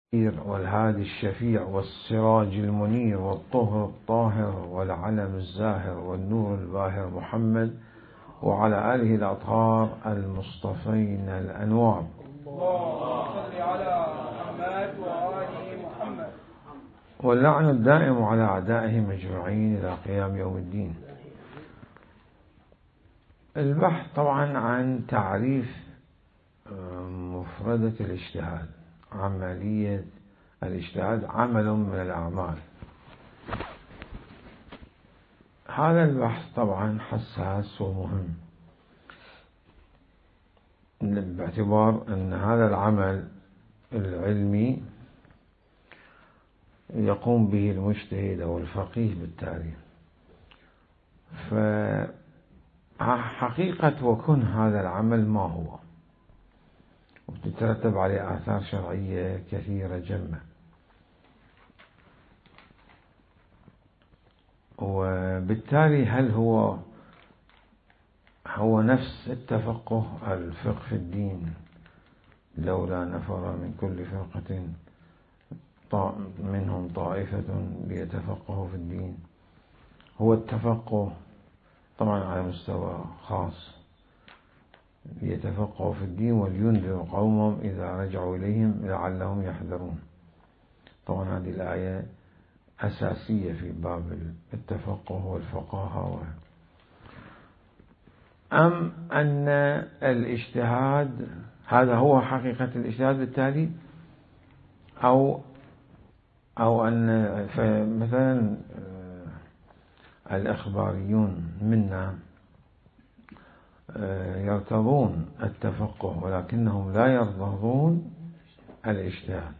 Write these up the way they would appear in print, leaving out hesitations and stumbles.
والهادي الشفيع والسراج المنير والطهر الطاهر والعلم الزاهر والنور الباهر محمد وعلى آله الأطهار المصطفين الأنوار. اللهم صل على محمد وآل محمد. واللعن الدائم على أعدائهم أجمعين إلى قيام يوم الدين. البحث طبعا عن تعريف مفردة الاجتهاد. عملية الاجتهاد عمل من الأعمال. هذا البحث طبعا حساس ومهم، باعتبار أن هذا العمل العلمي يقوم به المجتهد أو الفقيه بالتالي. فحقيقة وكن هذا العمل ما هو، وتترتب عليه آثار شرعية كثيرة جمة. وبالتالي هل هو نفس التفقه الفقه في الدين، لولا نفر من كل فرقة منهم طائفة ليتفقهوا في الدين؟ هو التفقه طبعا على مستوى خاص، ليتفقهوا في الدين ولينذروا قومهم إذا رجعوا إليهم لعلهم يحذرون. طبعا هذه الآية أساسية في باب التفقه والفقاهة. أم أن الاجتهاد هذا هو حقيقة الاجتهاد بالتالي، أو أن مثلا الإخباريون منا يرتضون التفقه ولكنهم لا يرتضون الاجتهاد.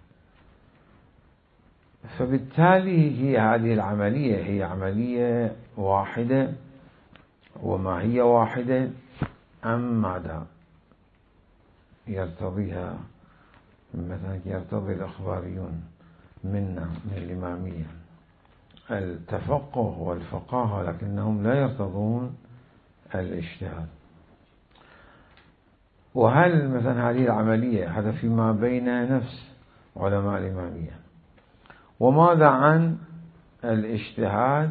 فبالتالي هذه العملية هي عملية واحدة وما هي واحدة، أم ماذا يرتضيها؟ مثلا يرتضي الإخباريون منا من الإمامية التفقه والفقاهة لكنهم لا يرتضون الاجتهاد. وهل مثلا هذه العملية هذا فيما بين نفس علماء الإمامية؟ وماذا عن الاجتهاد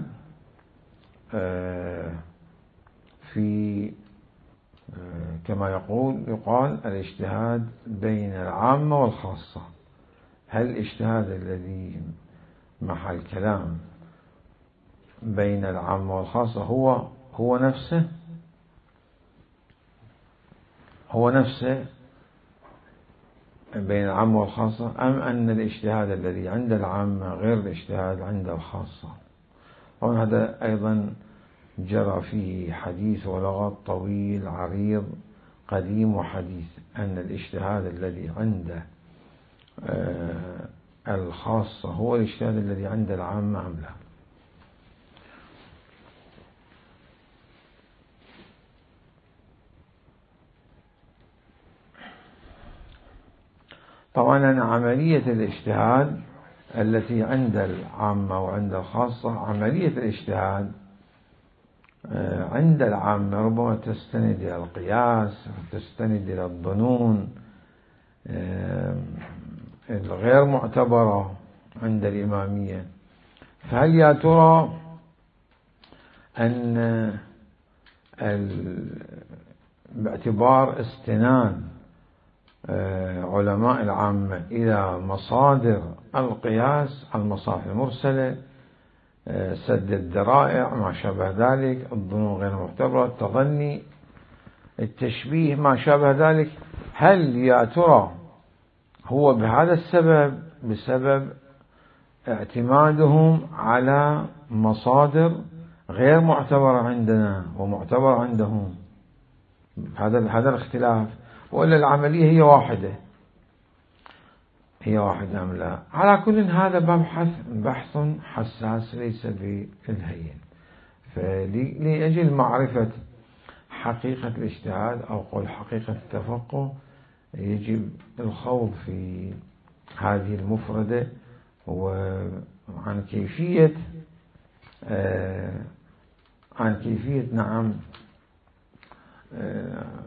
في كما يقال الاجتهاد بين العامة والخاصة؟ هل الاجتهاد الذي محل كلام بين العامة والخاصة هو نفسه بين العامة والخاصة، أم أن الاجتهاد الذي عند العامة غير الاجتهاد عند الخاصة؟ طبعا هذا أيضا جرى فيه حديث ولغط طويل عريض قديم وحديث، أن الاجتهاد الذي عند الخاصة هو الاجتهاد الذي عند العامة أم لا. طبعا عملية الاجتهاد التي عند العامة وعند الخاصة، عملية الاجتهاد عند العامة ربما تستند إلى القياس وتستند إلى الظنون الغير معتبرة عند الإمامية. فهل يا ترى أن باعتبار استناد علماء العامة إلى مصادر القياس، المصالح المرسلة، سد الذرائع، ما شابه ذلك، الظنون غير معتبرة، التظني، التشبيه، ما شابه ذلك، هل يا ترى هو بهذا السبب، بسبب اعتمادهم على مصادر غير معتبرة عندنا ومعتبرة عندهم، هذا الاختلاف، وإلا العملية هي واحدة أم لا؟ على كل هذا بحث حساس ليس بالهين. فلأجل معرفة حقيقة الاجتهاد أو قول حقيقة التفقه يجب الخوض في هذه المفردة وعن كيفية نعم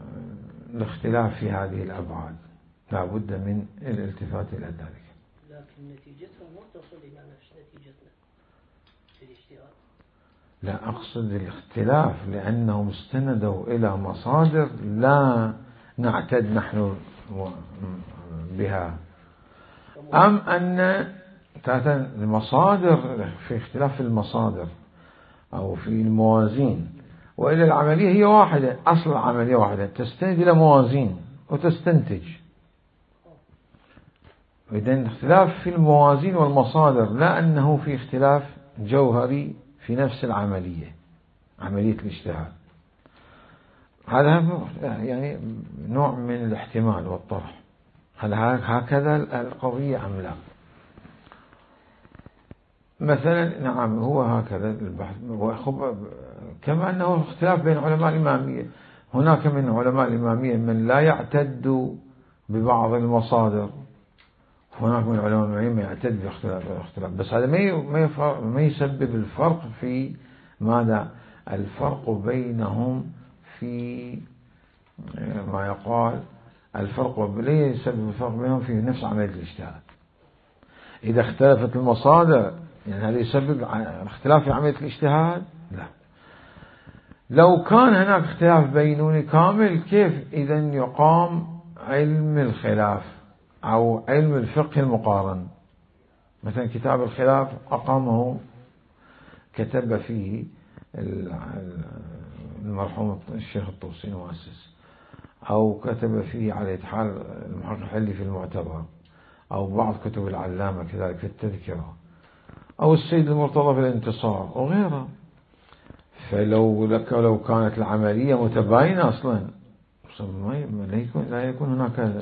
الاختلاف في هذه الأبعاد. لا بد من الالتفات إلى ذلك. نتيجتهم ما تصل إلى نفس نتيجتنا في الاجتهاد. لا، أقصد الاختلاف لأنهم استندوا إلى مصادر لا نعتد نحن بها، أم أن المصادر في اختلاف في المصادر أو في الموازين، وإلى العملية هي واحدة، أصل العملية واحدة، تستند إلى موازين وتستنتج. إذن اختلاف في الموازين والمصادر، لا أنه في اختلاف جوهري في نفس العملية، عملية الاجتهاد. هذا يعني نوع من الاحتمال والطرح، هل هكذا القضية أم لا؟ مثلا نعم هو هكذا البحث، كما أنه اختلاف بين علماء الإمامية، هناك من علماء الإمامية من لا يعتد ببعض المصادر، هناك من علماء الإمامية من يعتد باختلاف، بس هذا ما يسبب الفرق في ماذا؟ الفرق بينهم في ما يقال الفرق، ليه يسبب الفرق بينهم في نفس عملية الاجتهاد؟ إذا اختلفت المصادر يعني هذا يسبب اختلاف في عملية الاجتهاد؟ لا. لو كان هناك اختلاف بينوني كامل، كيف إذن يقام علم الخلاف أو علم الفقه المقارن؟ مثلا كتاب الخلاف أقامه كتب فيه المرحوم الشيخ الطوسي المؤسس، أو كتب فيه على حال المحقق الحلي في المعتبر، أو بعض كتب العلامة كذلك في التذكرة، أو السيد المرتضى في الانتصار وغيرها. لو كانت العملية متباينة أصلا لا يكون هناك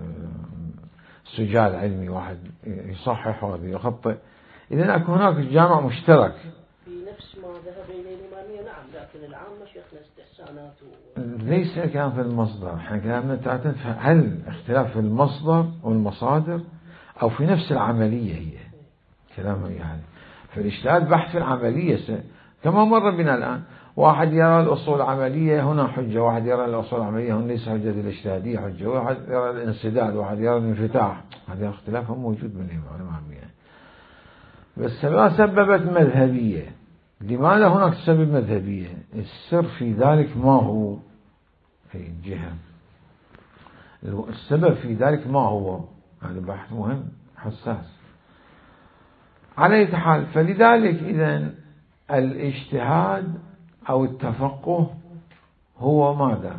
سجال علمي واحد يصحح وهذا يخطئ، إذن أكون هناك جامع مشترك في نفس ما ذهب إليه الإمامية. نعم، لكن العامة شيخنا استحسانات ليس كلام في المصدر، احنا كلامنا تعرف هل اختلاف في المصدر والمصادر أو في نفس العملية، هي كلام يعني. فالاجتهاد بحث في العملية، كما مر بنا الآن، واحد يرى الأصول العملية هنا حجة، واحد يرى الأصول العملية هنا ليس حجة، الاجتهادية حجة، واحد يرى الانسداد، واحد يرى الانفتاح. هذا اختلاف موجود بين الإمامية، بس ما سببت مذهبية. لماذا هناك سبب مذهبية؟ السر في ذلك ما هو؟ في جهة السبب في ذلك ما هو؟ هذا بحث مهم حساس. على أي حال، فلذلك إذن الاجتهاد أو التفقه هو ماذا؟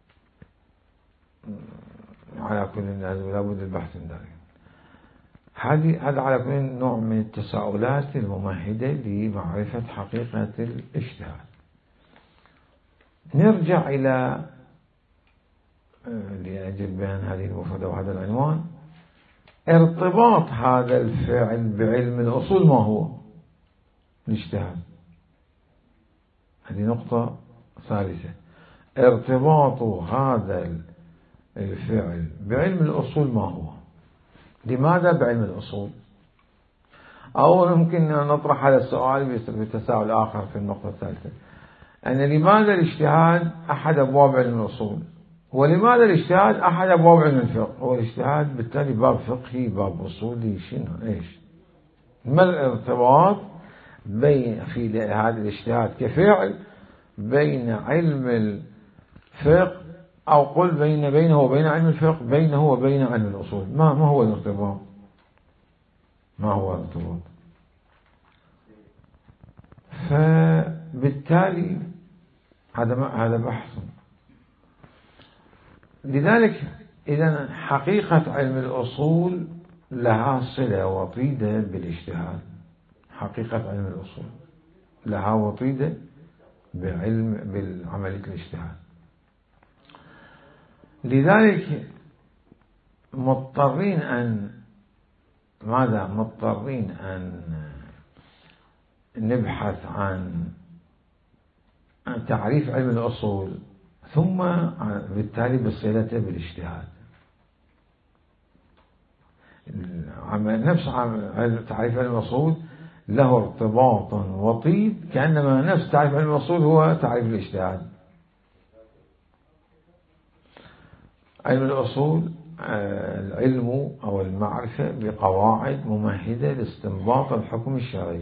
على كل لابد البحث من ذلك. هذا على كل نوع من التساؤلات الممهدة لمعرفة حقيقة الاجتهاد. نرجع إلى لأجل بيان هذه المفردة وهذا العنوان، ارتباط هذا الفعل بعلم الأصول ما هو؟ الاجتهاد. هذه نقطة ثالثة، ارتباط هذا الفعل بعلم الأصول ما هو؟ لماذا بعلم الأصول؟ أو ممكن نطرح هذا السؤال بتساؤل آخر في النقطة الثالثة، أن لماذا الاجتهاد أحد أبواب علم الأصول؟ ولماذا الاجتهاد أحد أبواب علم الفقه؟ هو الاجتهاد بالتالي باب فقهي، باب أصولي، شنو إيش؟ ما الارتباط بين في هذا الاجتهاد كفعل بين علم الفقه، أو قل بينه وبين علم الفقه، بينه وبين علم الأصول؟ ما هو الارتباط؟ ما هو الارتباط؟ فبالتالي هذا بحث. لذلك إذن حقيقة علم الأصول لها صلة وطيدة بالاجتهاد. حقيقة علم الأصول لها وطيدة بالعملية الاجتهاد. لذلك مضطرين أن نبحث عن تعريف علم الأصول، ثم بالتالي بصلته بالاجتهاد. نفس تعريف علم الأصول له ارتباط وطيد، كأنما نفس تعريف علم الأصول هو تعريف الاجتهاد. علم الأصول العلم أو المعرفة بقواعد ممهدة لاستنباط الحكم الشرعي.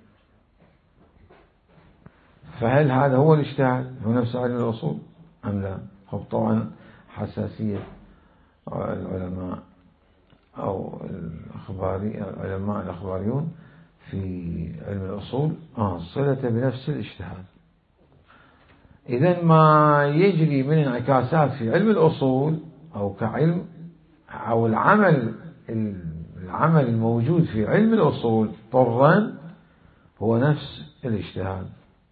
فهل هذا هو الاجتهاد هو نفس علم الأصول أم لا؟ طبعا حساسية العلماء أو العلماء الأخباريون في علم الأصول صلة بنفس الاجتهاد. إذن ما يجري من انعكاسات في علم الأصول أو كعلم أو العمل الموجود في علم الأصول طرا هو نفس الاجتهاد،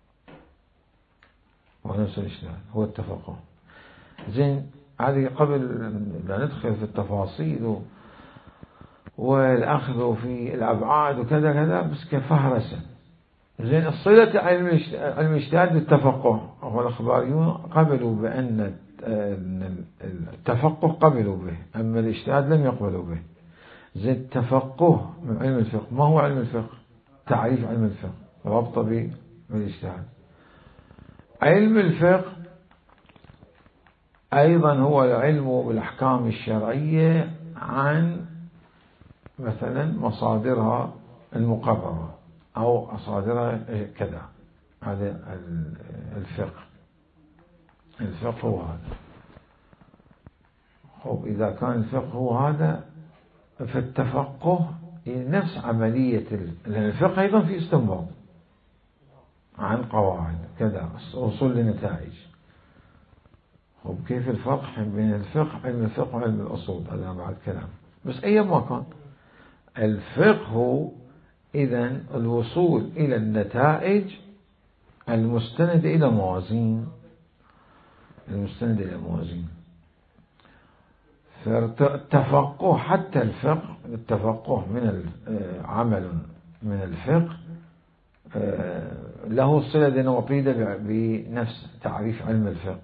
هو التفقه. زين، هذه قبل لا ندخل في التفاصيل والأخذ في الأبعاد وكذا كذا، بس كفهرسة. زين، الصلة علم الاجتهاد بالتفقه، والأخباريون قبلوا بأن التفقه قبلوا به، أما الاجتهاد لم يقبلوا به. زين، التفقه من علم الفقه. ما هو علم الفقه؟ تعريف علم الفقه ربط بالاجتهاد. علم الفقه أيضا هو العلم بالأحكام الشرعية عن مثلا مصادرها المقررة أو مصادرها كذا. هذا الفقه هو هذا. إذا كان الفقه هو هذا، فالتفقه نفس عملية لأن الفقه أيضا في استنباط عن قواعد كذا، وصول لنتائج. كيف الفرق بين الفقه علم الفقه وعلم الأصول؟ هذا بعد كلام. بس أي ما كان الفقه إذن الوصول إلى النتائج المستندة إلى موازين، فالتفقه حتى التفقه من عمل من الفقه له صلة وطيدة بنفس تعريف علم الفقه.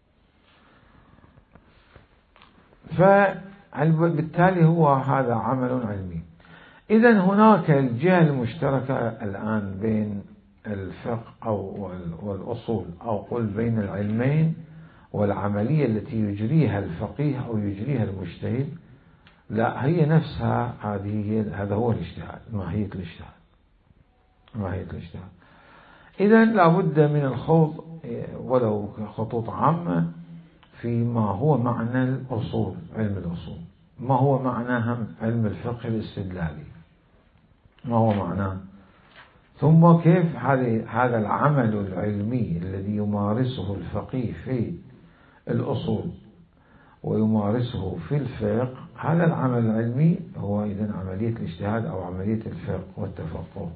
فبالتالي هو هذا عمل علمي. إذن هناك الجهة المشتركة الآن بين الفقه والأصول، أو قل بين العلمين، والعملية التي يجريها الفقيه أو يجريها المجتهد، لا هي نفسها، هذا هو الاجتهاد، ماهية الاجتهاد. إذن لابد من الخوض ولو خطوط عامة فيما هو معنى الأصول، علم الأصول، ما هو معناه علم الفقه الاستدلالي، ما هو معناه، ثم كيف هذا العمل العلمي الذي يمارسه الفقيه في الأصول ويمارسه في الفقه، هذا العمل العلمي هو إذن عملية الاجتهاد أو عملية الفقه والتفقه.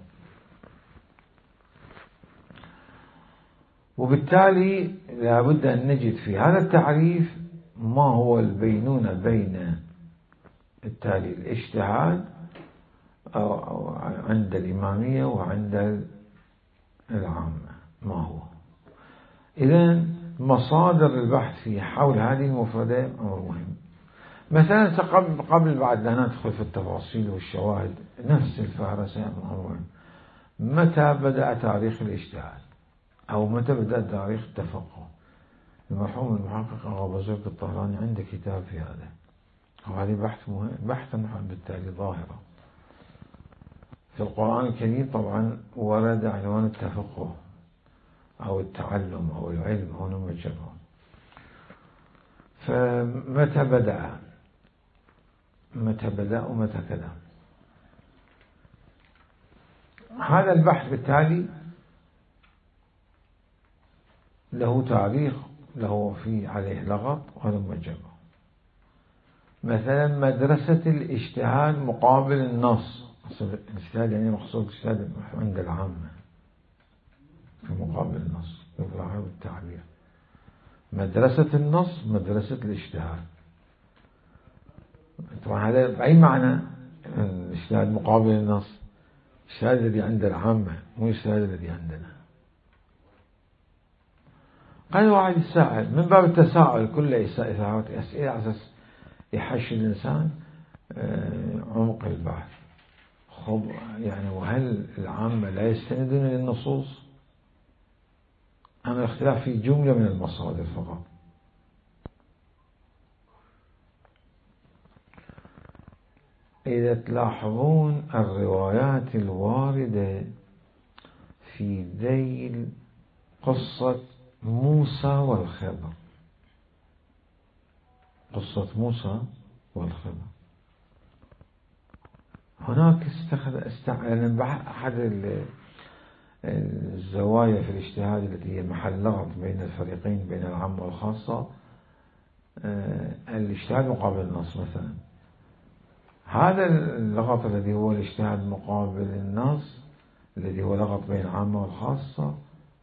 وبالتالي لابد أن نجد في هذا التعريف ما هو البينونة بين التالي الاجتهاد أو عند الإمامية وعند العامة ما هو. إذن مصادر البحث في حول هذه المفردة أمر مهم. مثلا قبل بعد لا ندخل في التفاصيل والشواهد، نفس الفهرسة أمر مهم. متى بدأ تاريخ الاجتهاد أو متى بدأ تاريخ التفقه؟ المرحوم المحقق أبو بزرق الطهراني عنده كتاب في هذا، وهذه بحث مهم، بحثا بالتالي ظاهرة في القرآن الكريم. طبعا ورد عنوان التفقه أو التعلم أو العلم هنا مجرد. فمتى بدأ ومتى كذا؟ هذا البحث بالتالي له تاريخ، له عليه لغط وهذا مجرد. مثلا مدرسة الاجتهاد مقابل النص. الاجتهاد يعني مقصود الاجتهاد عند العامة في مقابل النص، يفرح بالتعبير. مدرسة النص، مدرسة الاجتهاد. طبعا هذا بأي معنى؟ الاجتهاد مقابل النص، الاجتهاد الذي عند العامة مو الاجتهاد الذي عندنا. قال واحد يسأل من باب التساؤل، كل إثارة أسئلة على أساس يحش الإنسان عمق البحث. يعني وهل العامة لا يستندون للنصوص أم الاختلاف في جملة من المصادر فقط؟ إذا تلاحظون الروايات الواردة في ذيل قصة موسى والخضر، قصة موسى والخضر، هناك أحد الزوايا في الاجتهاد التي هي محل لغط بين الفريقين بين العام والخاصة الاجتهاد مقابل النص. مثلا هذا اللغط الذي هو الاجتهاد مقابل النص الذي هو لغط بين العامة والخاصة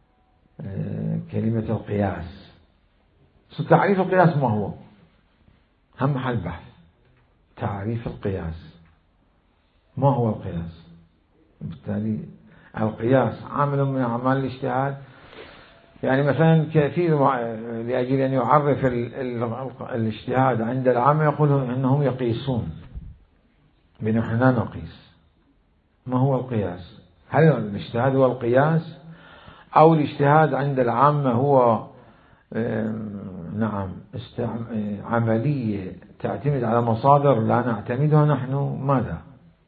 كلمة القياس. تعريف القياس ما هو؟ هم محل بحث. تعريف القياس ما هو القياس؟ بالتالي القياس عامل من أعمال الاجتهاد. يعني مثلا كثير لأجل أن يعرف الاجتهاد عند العامة يقول أنهم يقيسون، بنحن لا نقيس. ما هو القياس؟ هل الاجتهاد هو القياس أو الاجتهاد عند العامة هو نعم عملية تعتمد على مصادر لا نعتمدها نحن؟ ماذا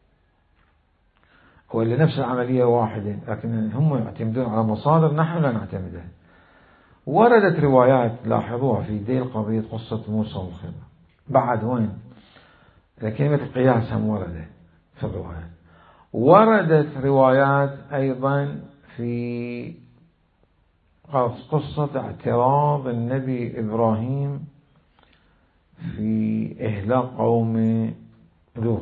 هو اللي نفس العملية واحدة لكن هم يعتمدون على مصادر نحن لا نعتمدها. وردت روايات لاحظوها في ذيل قضية قصة موسى والخضر. بعد وين كلمة القياس هم وردت في الروايات. وردت روايات أيضا في قصة اعتراض النبي إبراهيم في إهلاك قوم لوط،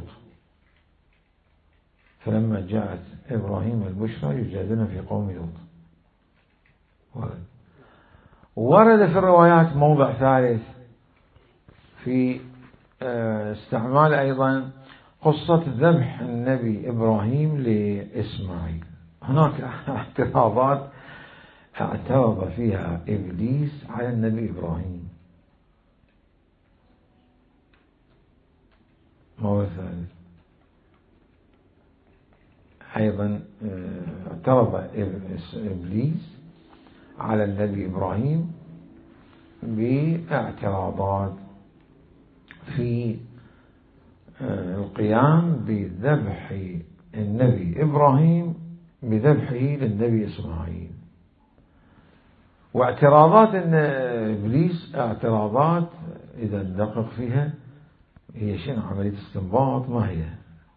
فلما جاءت إبراهيم البشرى يجادلنا في قوم لوط. ورد في الروايات موضع ثالث في استعمال أيضا قصة ذبح النبي إبراهيم لإسماعيل. هناك اعتراضات اعترض فيها إبليس على النبي إبراهيم. موضع ثالث أيضا اعترض إبليس على النبي إبراهيم باعتراضات في القيام بذبح النبي إبراهيم بذبحه للنبي إسماعيل. واعتراضات إن إبليس اعتراضات إذا ندقق فيها هي شنو؟ عملية استنباط ما هي؟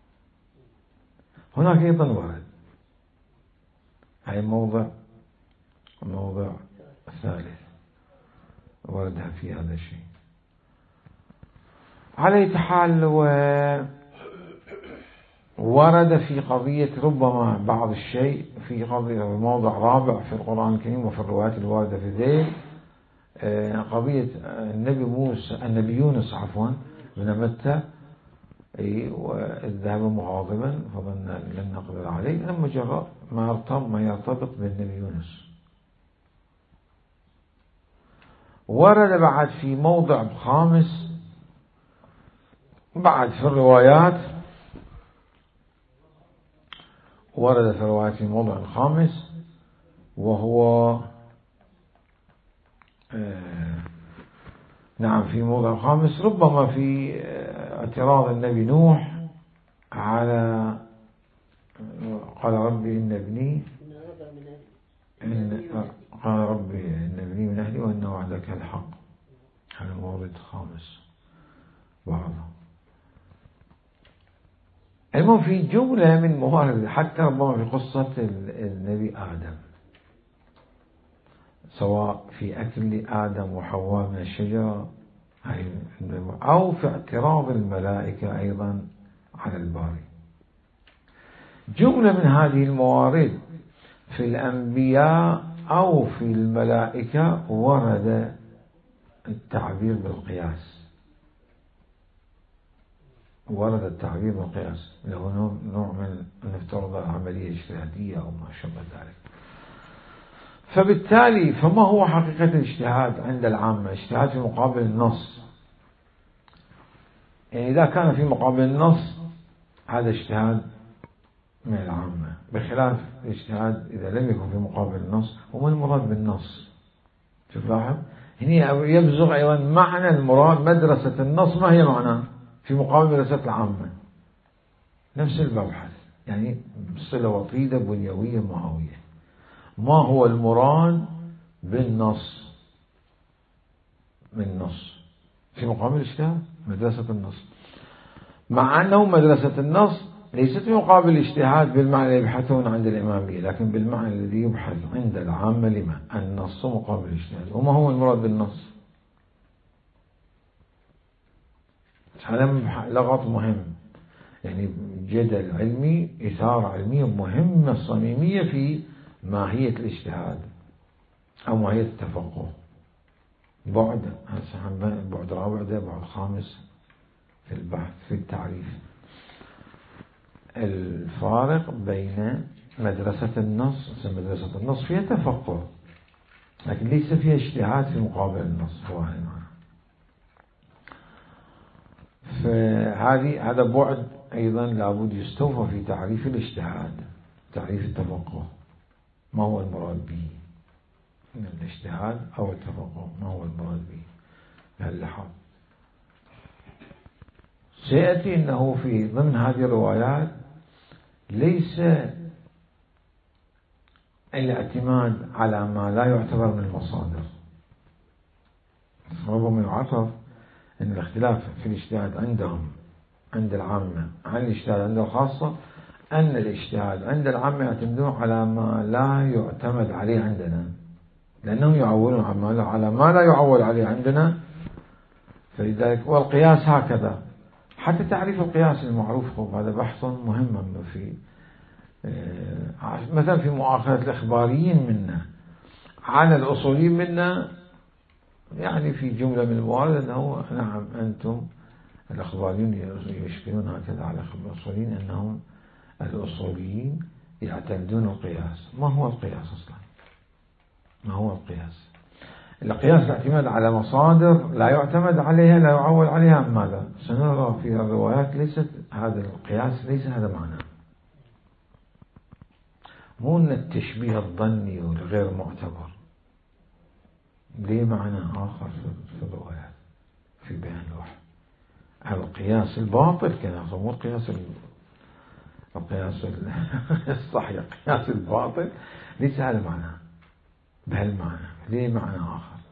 هناك أيضا ورد هاي موضع ثالث وردها في هذا الشيء. على حال ورد في قضية ربما بعض الشيء في قضية موضع رابع في القرآن الكريم وفي الروايات الواردة في ذيل قضية النبي يونس بن متى وذهب مغاضبا فظن لن نقدر عليه لما جرى ما يرتبط بالنبي يونس. ورد بعد في موضع خامس بعد في الروايات ورد في الروايات في موضع خامس وهو نعم في موضع خامس ربما في اعتراض النبي نوح على قال ربي إن ابني قال ربي إن ابني من أهلي وإن وعدك الحق. هذا مورد خامس بعضه. المهم في جملة من موارد حتى ربما في قصة النبي آدم سواء في أكل آدم وحواء من الشجرة أو في اعتراض الملائكة أيضا على الباري. جملة من هذه الموارد في الأنبياء أو في الملائكة ورد التعبير بالقياس. ورد التعبير بالقياس له نوع من نفترض عملية اجتهادية أو ما شابه ذلك. فبالتالي فما هو حقيقة الاجتهاد عند العامة؟ اجتهاد في مقابل النص. يعني إذا كان في مقابل النص هذا اجتهاد من العامة، بخلاف الاجتهاد إذا لم يكن في مقابل النص. وما المراد بالنص؟ شوف لاحظ هنا يبزغ أيضا معنى المراد مدرسة النص. ما هي معناه في مقابل مدرسة العامة؟ نفس المبحث، يعني صلة وطيدة بنيوية ماهوية. ما هو المراد بالنص؟ من نص في مقابل الاجتهاد، مدرسة النص، مع أنه مدرسة النص ليست في مقابل الاجتهاد بالمعنى اللي يبحثون عند الإمامية، لكن بالمعنى الذي يبحث عند العامة. لما؟ النص مقابل الاجتهاد. وما هو المراد بالنص؟ هذا لغط مهم، يعني جدل علمي، إثارة علمية مهمة صميمية في ماهية الاجتهاد أو ماهية التفقه. بعد رابع، ده بعد خامس في البحث في التعريف. الفارق بين مدرسة النص، مدرسة النص فيها تفقه لكن ليس فيها اجتهاد في مقابل النص. هذا بعد أيضا لابد يستوفى في تعريف الاجتهاد، تعريف التفقه. ما هو المراد به من الاجتهاد أو التفقه؟ ما هو المراد به بهاللحاظ؟ سيأتي أنه في ضمن هذه الروايات ليس الاعتماد على ما لا يعتبر من المصادر. ربما يعرف أن الاختلاف في الاجتهاد عندهم عند العامة عن الاجتهاد عند الخاصة، أن الاجتهاد عند العامة يعتمدون على ما لا يعتمد عليه عندنا، لأنهم يعولون على ما لا يعول عليه عندنا. فلذلك والقياس هكذا، حتى تعريف القياس المعروف هذا بحث مهم في مثلا في مؤاخذة الإخباريين منا على الأصوليين منا، يعني في جملة من الموارد أنه نعم أنتم الإخباريين يشكلون هكذا على الأصوليين أنهم الأصوليين يعتمدون القياس. ما هو القياس أصلا؟ ما هو القياس؟ القياس الاعتماد على مصادر لا يعتمد عليها، لا يعول عليها. ماذا سنرى في الروايات؟ ليست هذا القياس، ليس هذا معناه. مو أن التشبيه الظني والغير معتبر، ليه معنى آخر في الروايات في بيان الوحي. القياس الباطل كان مو القياس الصحيح، القياس الباطل ليس هذا معناه بهالمعنى، ليه معنى آخر.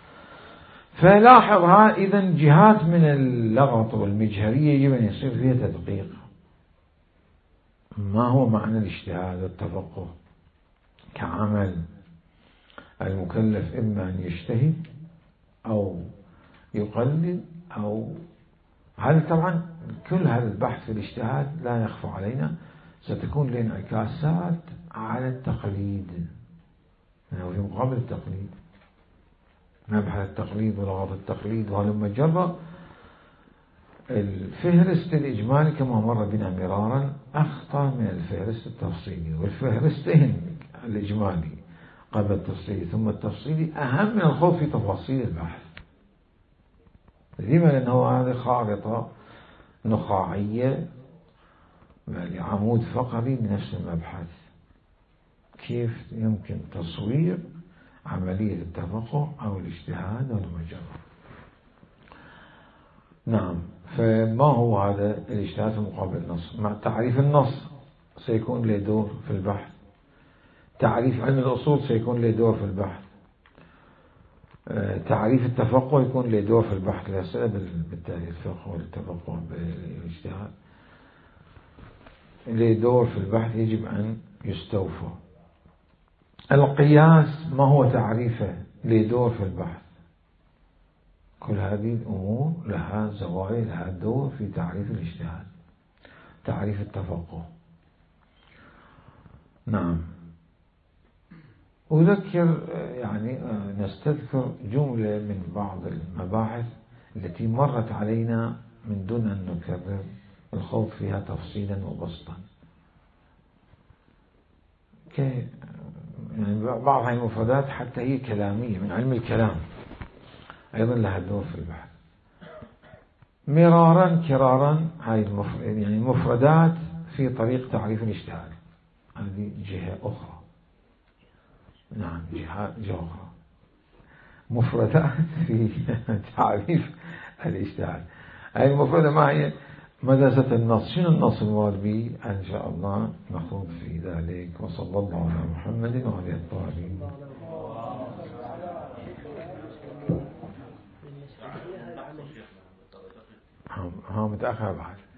فلاحظها إذن جهات من اللغط والمجهرية يجب أن يصير فيها تدقيق. ما هو معنى الاجتهاد والتفقه كعمل؟ المكلف إما أن يجتهد أو يقلد أو هذا. طبعا كل هذا البحث في الاجتهاد لا يخفى علينا ستكون له انعكاسات على التقليد، يعني في مقابل التقليد، مبحث التقليد ولغط التقليد. ولما جرى الفهرست الإجمالي كما مر بنا مرارا أخطر من الفهرست التفصيلي، والفهرستين الإجمالي قبل التفصيلي ثم التفصيلي أهم من الخوض في تفاصيل البحث. لما؟ لأنه هذه خارطة نخاعية لعمود فقري بنفس المبحث، كيف يمكن تصوير عملية التفقه أو الاجتهاد والمجرد. نعم. فما هو هذا الاجتهاد في مقابل النص؟ مع تعريف النص سيكون له دور في البحث، تعريف علم الأصول سيكون له دور في البحث، تعريف التفقه يكون له دور في البحث. لا بالتالي الفقه والتفقه بالاجتهاد له دور في البحث، يجب أن يستوفى. القياس ما هو تعريفه؟ له دور في البحث. كل هذه الأمور لها زوايا، لها دور في تعريف الاجتهاد. تعريف التفقه. نعم. أذكر يعني نستذكر جملة من بعض المباحث التي مرت علينا من دون أن نكرر الخوض فيها تفصيلا وبسطا. يعني بعض هذه المفردات حتى هي كلامية من علم الكلام أيضا لها دور في البحث. مرارا كرارا هاي يعني مفردات في طريق تعريف الاجتهاد، هذه جهة أخرى. نعم، جهة أخرى. مفردات في تعريف الاجتهاد. هاي المفردة ما هي؟ مدرسة النص، شنو النص المراد به؟ إن شاء الله نخوض في ذلك. وصلى الله على محمد وعلى الطاهرين. ها متأخر بعد.